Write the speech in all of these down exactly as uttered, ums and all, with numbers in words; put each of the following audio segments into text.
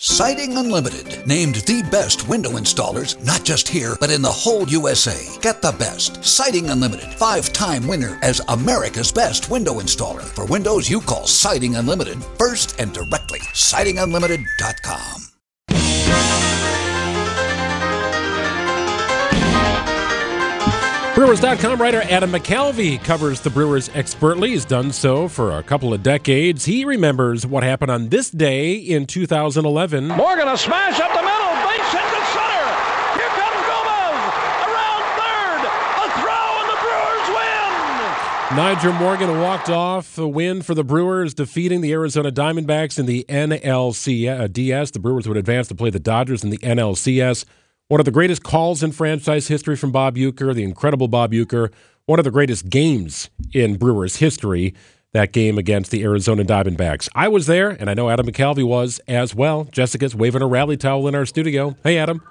Siding Unlimited, named the best window installers, not just here, but in the whole U S A. Get the best. Siding Unlimited, five-time winner as America's best window installer. For windows you call Siding Unlimited first and directly. siding unlimited dot com. Brewers dot com writer Adam McCalvy covers the Brewers expertly. He's done so for a couple of decades. He remembers what happened on this day in two thousand eleven. Morgan, a smash up the middle. Base hit to center. Here comes Gomez. Around third. A throw, and the Brewers win. Nyjer Morgan walked off a win for the Brewers, defeating the Arizona Diamondbacks in the N L C S. The Brewers would advance to play the Dodgers in the N L C S. One of the greatest calls in franchise history from Bob Uecker, the incredible Bob Uecker. One of the greatest games in Brewers history, that game against the Arizona Diamondbacks. I was there, and I know Adam McCalvy was as well. Jessica's waving a rally towel in our studio. Hey, Adam.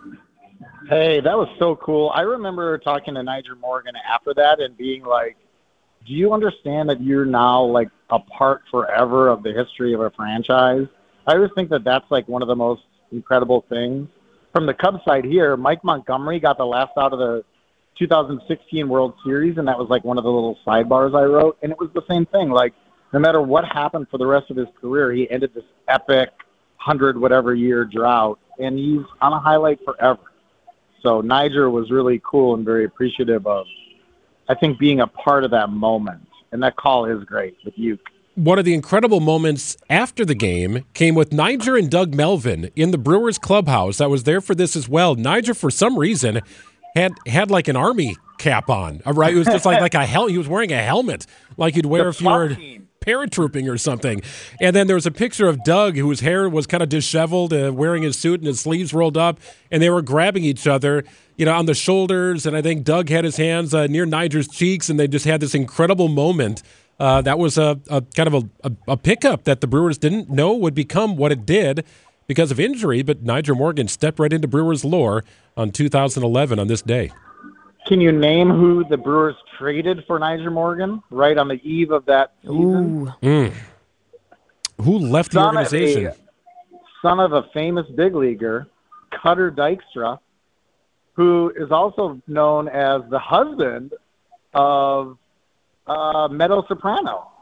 Hey, that was so cool. I remember talking to Nyjer Morgan after that and being like, do you understand that you're now like a part forever of the history of a franchise? I always think that that's like one of the most incredible things. From the Cubs side here, Mike Montgomery got the last out of the two thousand sixteen World Series, and that was like one of the little sidebars I wrote. And it was the same thing. Like, no matter what happened for the rest of his career, he ended this epic hundred whatever year drought, and he's on a highlight forever. So Nyjer was really cool and very appreciative of, I think, being a part of that moment. And that call is great with Uke. One of the incredible moments after the game came with Nyjer and Doug Melvin in the Brewers clubhouse. I was there for this as well. Nyjer, for some reason, had had like an army cap on. Right? It was just like like a hel- He was wearing a helmet, like you'd wear the if you were team. paratrooping or something. And then there was a picture of Doug, whose hair was kind of disheveled, uh, wearing his suit and his sleeves rolled up, and they were grabbing each other, you know, on the shoulders. And I think Doug had his hands uh, near Nyjer's cheeks, and they just had this incredible moment. Uh, that was a, a kind of a, a, a pickup that the Brewers didn't know would become what it did because of injury, but Nyjer Morgan stepped right into Brewers lore on two thousand eleven on this day. Can you name who the Brewers traded for Nyjer Morgan right on the eve of that season? Mm. Who left the son organization? Of a, son of a famous big leaguer, Cutter Dykstra, who is also known as the husband of Uh, Meadow Soprano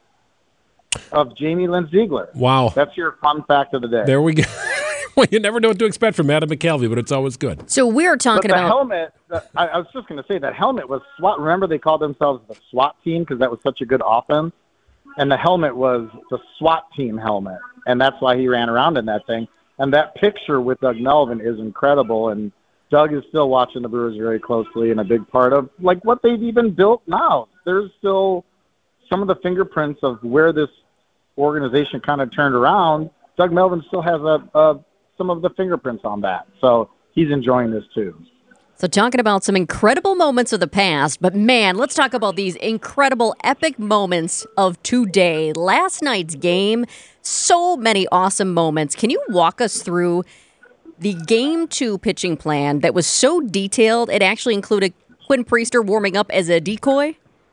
of Jamie Lynn Ziegler. Wow. That's your fun fact of the day. There we go. Well, you never know what to expect from Adam McCalvy, but it's always good. So we're talking but the about... helmet, the, I, I was just going to say, that helmet was SWAT. Remember they called themselves the SWAT team because that was such a good offense? And the helmet was the SWAT team helmet, and that's why he ran around in that thing. And that picture with Doug Melvin is incredible, and Doug is still watching the Brewers very closely and a big part of like what they've even built now. There's still some of the fingerprints of where this organization kind of turned around. Doug Melvin still has a, a some of the fingerprints on that. So he's enjoying this too. So talking about some incredible moments of the past, but man, let's talk about these incredible epic moments of today. Last night's game, so many awesome moments. Can you walk us through the game two pitching plan that was so detailed, it actually included Quinn Priester warming up as a decoy?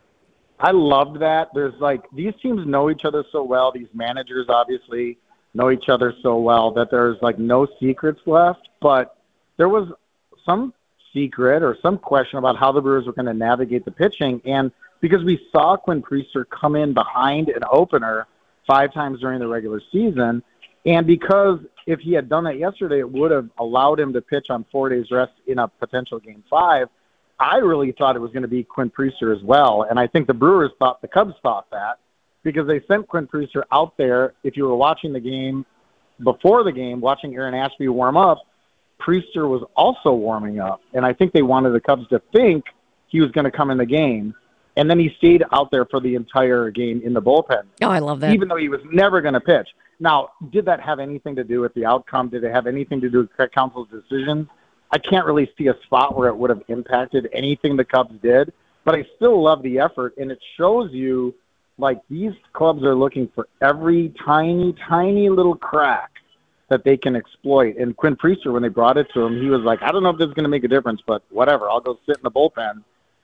I loved that. There's like, these teams know each other so well. These managers obviously know each other so well that there's like no secrets left. But there was some secret or some question about how the Brewers were going to navigate the pitching. And because we saw Quinn Priester come in behind an opener five times during the regular season, and because if he had done that yesterday, it would have allowed him to pitch on four days rest in a potential game five. I really thought it was going to be Quinn Priester as well. And I think the Brewers thought, the Cubs thought that, because they sent Quinn Priester out there. If you were watching the game before the game, watching Aaron Ashby warm up, Priester was also warming up. And I think they wanted the Cubs to think he was going to come in the game. And then he stayed out there for the entire game in the bullpen. Oh, I love that. Even though he was never going to pitch. Now, did that have anything to do with the outcome? Did it have anything to do with Craig Counsell's decisions? I can't really see a spot where it would have impacted anything the Cubs did, but I still love the effort, and it shows you, like, these clubs are looking for every tiny, tiny little crack that they can exploit. And Quinn Priester, when they brought it to him, he was like, I don't know if this is going to make a difference, but whatever, I'll go sit in the bullpen.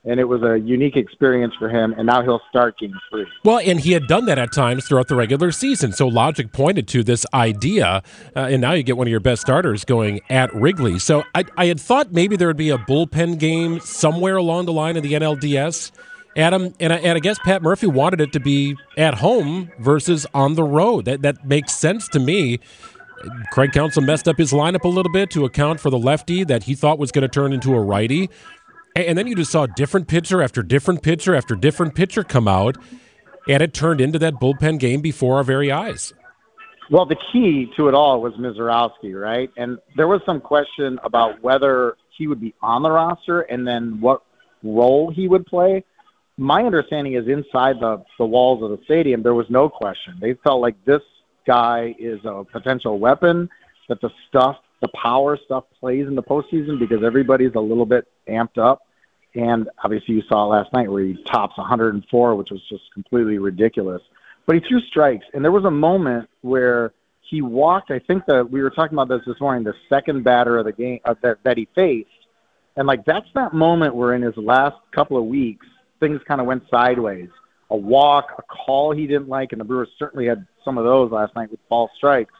and it was a unique experience for him, and now he'll start game three. Well, and he had done that at times throughout the regular season, so logic pointed to this idea, uh, and now you get one of your best starters going at Wrigley. So I, I had thought maybe there would be a bullpen game somewhere along the line in the N L D S, Adam, and I, and I guess Pat Murphy wanted it to be at home versus on the road. That, that makes sense to me. Craig Counsell messed up his lineup a little bit to account for the lefty that he thought was going to turn into a righty. And then you just saw different pitcher after different pitcher after different pitcher come out, and it turned into that bullpen game before our very eyes. Well, the key to it all was Mizorowski, right? And there was some question about whether he would be on the roster and then what role he would play. My understanding is inside the, the walls of the stadium, there was no question. They felt like this guy is a potential weapon, that the stuff, the power stuff plays in the postseason because everybody's a little bit amped up. And obviously you saw last night where he tops one hundred four, which was just completely ridiculous. But he threw strikes, and there was a moment where he walked. I think that we were talking about this this morning, the second batter of the game uh, that, that he faced. And, like, that's that moment where in his last couple of weeks, things kind of went sideways. A walk, a call he didn't like, and the Brewers certainly had some of those last night with ball strikes.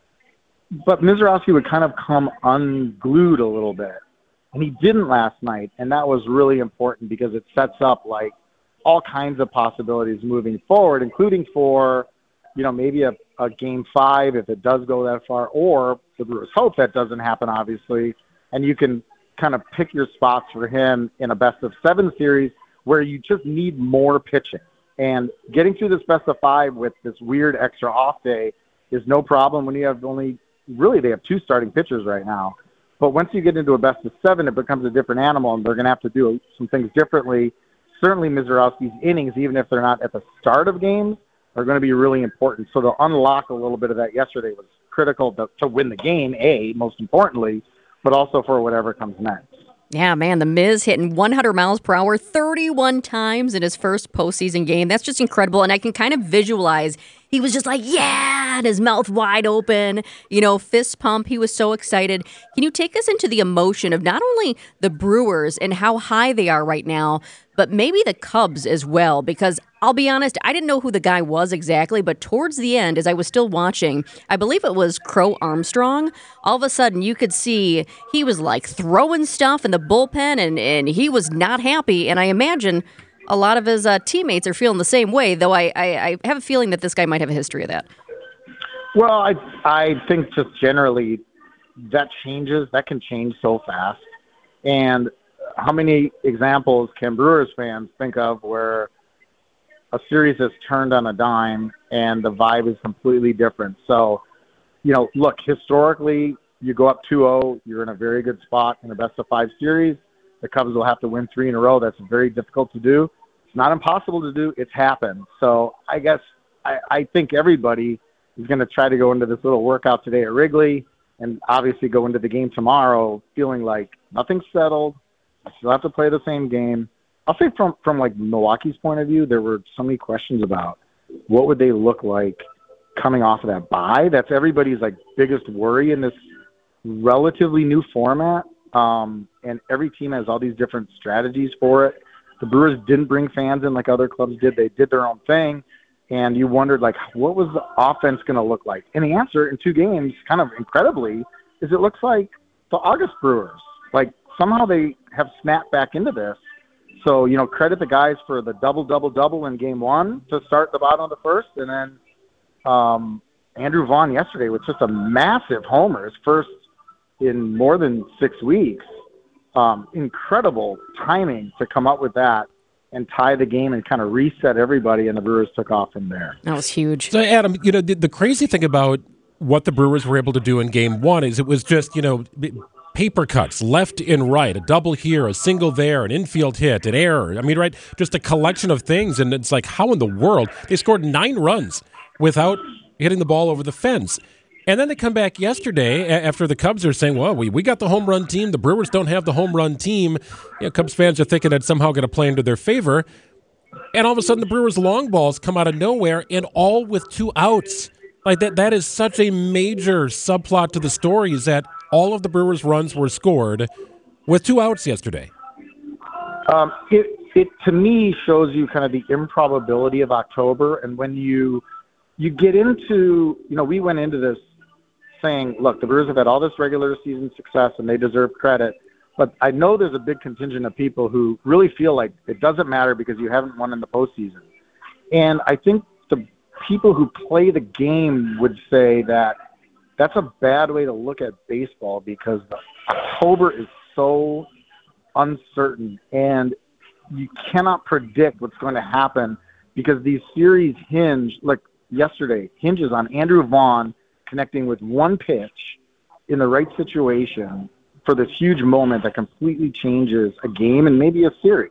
But Mizorowski would kind of come unglued a little bit. And he didn't last night, and that was really important because it sets up, like, all kinds of possibilities moving forward, including for, you know, maybe a, a game five if it does go that far, or the Brewers hope that doesn't happen, obviously, and you can kind of pick your spots for him in a best of seven series where you just need more pitching. And getting through this best of five with this weird extra off day is no problem when you have only, really they have two starting pitchers right now. But once you get into a best of seven, it becomes a different animal, and they're going to have to do some things differently. Certainly Mizorowski's innings, even if they're not at the start of games, are going to be really important. So to unlock a little bit of that yesterday was critical to, to win the game, A, most importantly, but also for whatever comes next. Yeah, man, the Miz hitting one hundred miles per hour thirty-one times in his first postseason game. That's just incredible, and I can kind of visualize he was just like, yeah, and his mouth wide open, you know, fist pump. He was so excited. Can you take us into the emotion of not only the Brewers and how high they are right now, but maybe the Cubs as well? Because I'll be honest, I didn't know who the guy was exactly, but towards the end, as I was still watching, I believe it was Crow Armstrong, all of a sudden you could see he was like throwing stuff in the bullpen, and, and he was not happy, and I imagine a lot of his uh, teammates are feeling the same way, though I, I, I have a feeling that this guy might have a history of that. Well, I I think just generally that changes. That can change so fast. And how many examples can Brewers fans think of where a series has turned on a dime and the vibe is completely different? So, you know, look, historically, you go up two oh, you're in a very good spot in a best of five series. The Cubs will have to win three in a row. That's very difficult to do. It's not impossible to do. It's happened. So I guess I, I think everybody is going to try to go into this little workout today at Wrigley and obviously go into the game tomorrow feeling like nothing's settled. I still have to play the same game. I'll say from, from like Milwaukee's point of view, there were so many questions about what would they look like coming off of that bye. That's everybody's like biggest worry in this relatively new format. Um, and every team has all these different strategies for it. The Brewers didn't bring fans in like other clubs did. They did their own thing. And you wondered, like, what was the offense going to look like? And the answer in two games, kind of incredibly, is it looks like the August Brewers. Like, somehow they have snapped back into this. So, you know, credit the guys for the double, double, double in game one to start the bottom of the first. And then um, Andrew Vaughn yesterday with just a massive homer, his first in more than six weeks. Um, incredible timing to come up with that and tie the game and kind of reset everybody, and the Brewers took off from there. That was huge. So, Adam, you know, the, the crazy thing about what the Brewers were able to do in game one is it was just, you know, paper cuts left and right, a double here, a single there, an infield hit, an error. I mean, right, just a collection of things, and it's like, how in the world? They scored nine runs without hitting the ball over the fence. And then they come back yesterday after the Cubs are saying, well, we, we got the home run team. The Brewers don't have the home run team. You know, Cubs fans are thinking that's somehow going to play into their favor. And all of a sudden the Brewers' long balls come out of nowhere, and all with two outs. Like that, that is such a major subplot to the story, is that all of the Brewers' runs were scored with two outs yesterday. Um, it, it to me shows you kind of the improbability of October, and when you you get into, you know, we went into this saying, look, the Brewers have had all this regular season success and they deserve credit, but I know there's a big contingent of people who really feel like it doesn't matter because you haven't won in the postseason. And I think the people who play the game would say that that's a bad way to look at baseball because the October is so uncertain and you cannot predict what's going to happen because these series hinge, like yesterday, hinges on Andrew Vaughn connecting with one pitch in the right situation for this huge moment that completely changes a game and maybe a series.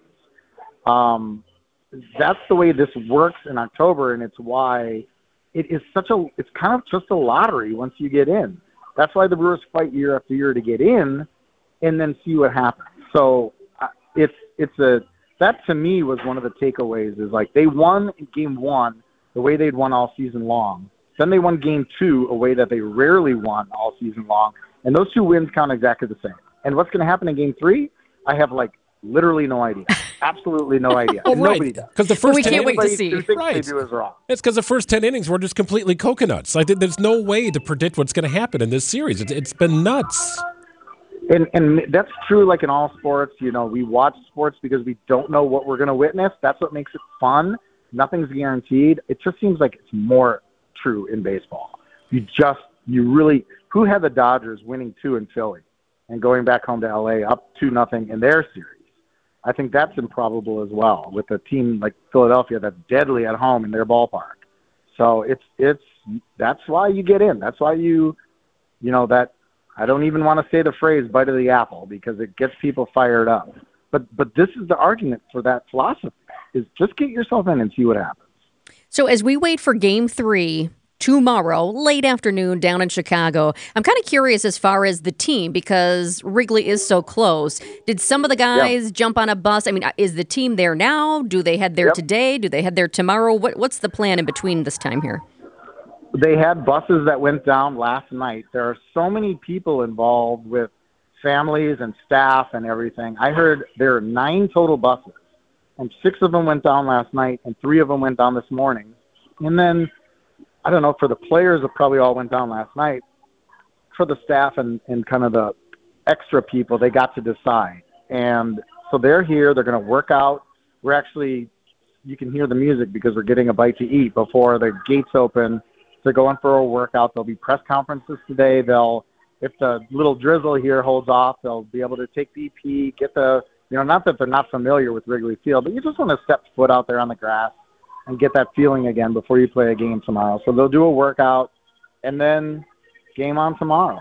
Um, that's the way this works in October, and it's why it is such a, it's kind of just a lottery once you get in. That's why the Brewers fight year after year to get in and then see what happens. So uh, it's, it's a, that to me was one of the takeaways is like they won in game one the way they'd won all season long. Then they won game two a way that they rarely won all season long. And those two wins count exactly the same. And what's going to happen in game three? I have like literally no idea. Absolutely no idea. Well, right. Nobody does. Because the first we ten can't wait to innings, see. Who thinks Right. they do is wrong. It's because the first ten innings were just completely coconuts. Like there's no way to predict what's going to happen in this series. It's, it's been nuts. And and that's true like in all sports. You know, we watch sports because we don't know what we're going to witness. That's what makes it fun. Nothing's guaranteed. It just seems like it's more true in baseball. You just, you really, who had the Dodgers winning two in Philly and going back home to L A up two nothing in their series? I think that's improbable as well with a team like Philadelphia that's deadly at home in their ballpark. So it's, it's, that's why you get in. That's why you, you know, that, I don't even want to say the phrase bite of the apple because it gets people fired up. But but this is the argument for that philosophy is just get yourself in and see what happens. So as we wait for game three tomorrow, late afternoon down in Chicago, I'm kind of curious as far as the team because Wrigley is so close. Did some of the guys Yep. jump on a bus? I mean, is the team there now? Do they head there Yep. today? Do they head there tomorrow? What What's the plan in between this time here? They had buses that went down last night. There are so many people involved with families and staff and everything. I heard there are nine total buses, and six of them went down last night, and three of them went down this morning. And then, I don't know, for the players, it probably all went down last night. For the staff and, and kind of the extra people, they got to decide. And so they're here. They're going to work out. We're actually, you can hear the music because we're getting a bite to eat before the gates open. They're going for a workout. There'll be press conferences today. They'll, if the little drizzle here holds off, they'll be able to take B P, get the, you know, not that they're not familiar with Wrigley Field, but you just want to step foot out there on the grass and get that feeling again before you play a game tomorrow. So they'll do a workout and then game on tomorrow.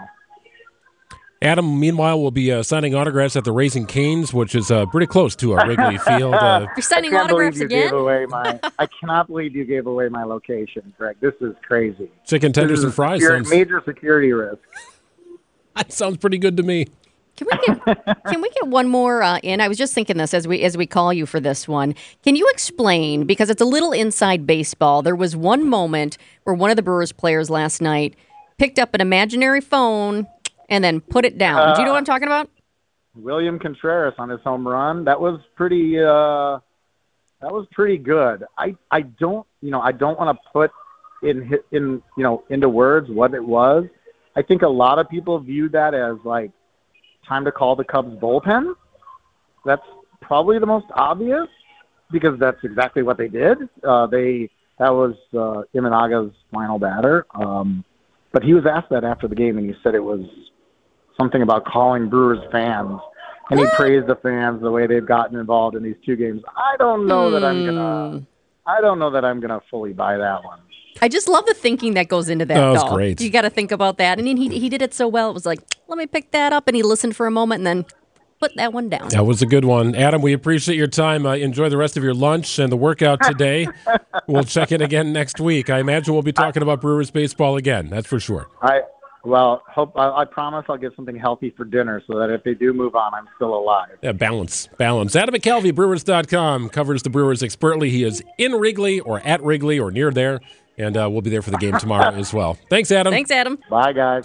Adam, meanwhile, will be uh, signing autographs at the Raising Cane's, which is uh, pretty close to uh, Wrigley Field. Uh, You're signing I can't autographs believe you again? Gave away my, I cannot believe you gave away my location, Greg. This is crazy. chicken This tenders is and a fries. secure- Sounds, major security risk. that sounds pretty good to me. Can we get can we get one more uh, in? I was just thinking this as we as we call you for this one. Can you explain, because it's a little inside baseball, there was one moment where one of the Brewers players last night picked up an imaginary phone and then put it down. Uh, Do you know what I'm talking about? William Contreras on his home run. That was pretty. Uh, that was pretty good. I, I don't you know I don't want to put in in you know into words what it was. I think a lot of people view that as like time to call the Cubs bullpen. That's probably the most obvious because that's exactly what they did. Uh, they that was uh, Imanaga's final batter, um, but he was asked that after the game, and he said it was something about calling Brewers fans, and he praised the fans the way they've gotten involved in these two games. I don't know that I'm gonna. I don't know that I'm gonna fully buy that one. I just love the thinking that goes into that. That was though. great. You got to think about that. And then he he did it so well. It was like, let me pick that up, and he listened for a moment, and then put that one down. That was a good one. Adam, we appreciate your time. Uh, enjoy the rest of your lunch and the workout today. We'll check in again next week. I imagine we'll be talking about Brewers baseball again. That's for sure. I well hope I, I promise I'll get something healthy for dinner so that if they do move on, I'm still alive. Yeah, balance. Balance. Adam McCalvy, Brewers dot com, covers the Brewers expertly. He is in Wrigley or at Wrigley or near there, and uh, we'll be there for the game tomorrow as well. Thanks, Adam. Thanks, Adam. Bye, guys.